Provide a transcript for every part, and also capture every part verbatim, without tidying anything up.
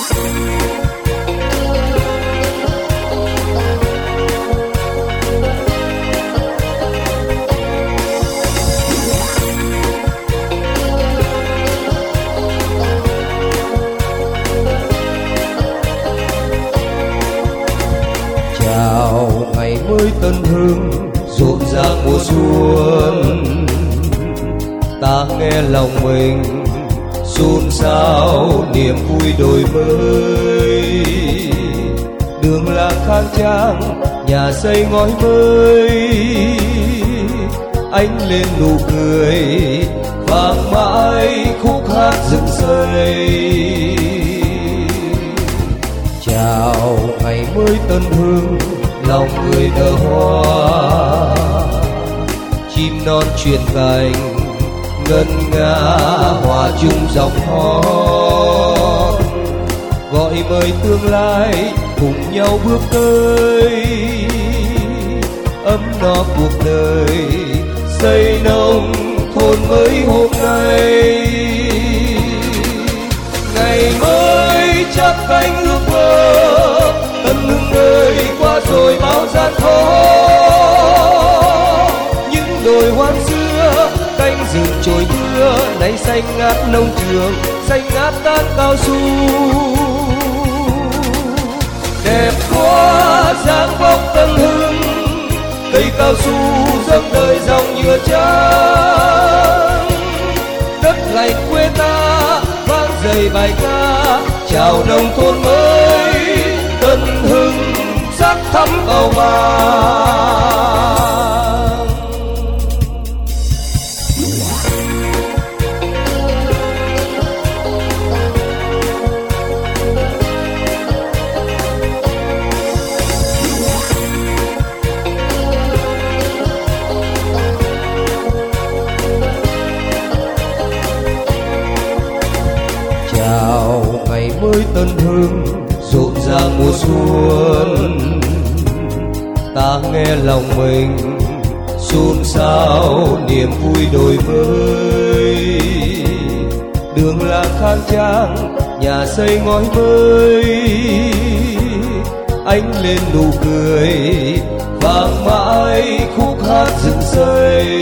Chào ngày mới tân hương rộn ràng mùa xuân, ta nghe lòng mình xôn xao niềm vui đổi mới. Đường làng khang trang, nhà xây ngói mới, ánh lên nụ cười vang mãi khúc hát dựng xây. Chào ngày mới tân hương, lòng người nở hoa, chim non truyền cành ngân nga hòa chung giọng hót, gọi mời tương lai cùng nhau bước tới, ấm no cuộc đời xây nông thôn mới hôm nay. Ngày mới chắp cánh ước mơ, tân hương ơi qua rồi bao gian khó. Những đồi hoang xưa cánh rừng trồi mưa, nay xanh ngát nông trường, xanh ngát tan cao su. Đẹp quá dáng vóc tân hương, cây cao su dâng đời dòng nhựa trắng. Đất lành quê ta vang dày bài ca, chào nông thôn mới tân hưng sắc thắm màu vàng. Chào ngày mới tân hương rộn ràng mùa xuân, ta nghe lòng mình xôn xao niềm vui đổi mới. Đường làng khang trang, nhà xây ngói mới, ánh lên nụ cười vang mãi khúc hát dựng xây.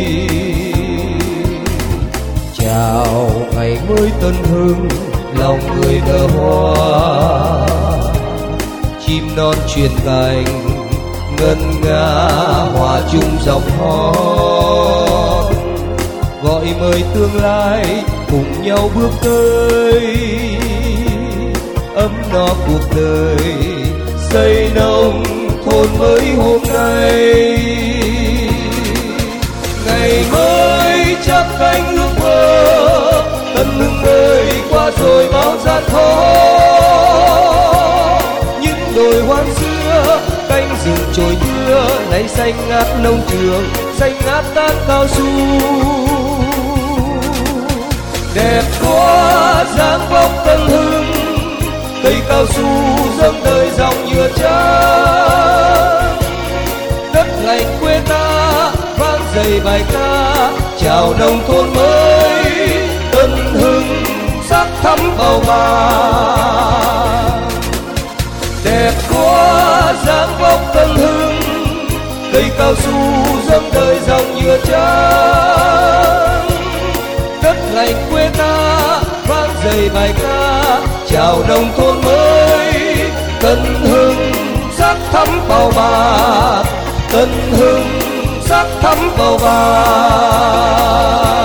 Chào ngày mới tân hương, lòng người nở hoa, chim non truyền cành ngân nga hòa chung giọng hót, gọi mời tương lai cùng nhau bước tới, ấm no cuộc đời xây nông thôn mới hôm nay. Ngày mới chắp cánh ước mơ, tân hương ơi qua rồi bao gian khó. Những đồi hoang xưa cánh rừng trồi mưa, nay xanh ngát nông trường, xanh ngát tan cao su. Đẹp quá dáng vóc tân hương, cây cao su dâng đời dòng nhựa trắng. Đất lành quê ta vang dày bài ca, chào nông thôn mới tân hưng sắc thắm màu vàng. Đẹp quá dáng vóc tân hương, cây cao su dâng đời dòng nhựa trắng. Đất lành quê ta vang dày bài ca, chào nông thôn mới tân hưng sắc thắm màu bạc, tân hưng sắc thắm màu vàng.